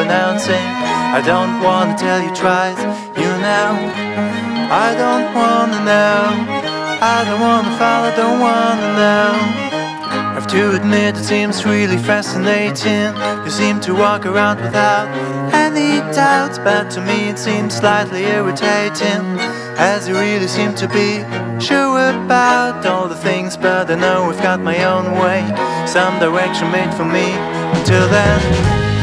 announcing. I don't wanna tell you twice, you know. I don't wanna know. I don't wanna follow, don't wanna know. Have to admit it seems really fascinating. You seem to walk around without any doubts, but to me it seems slightly irritating, as you really seem to be sure about all the things. But I know I've got my own way, some direction made for me. Until then,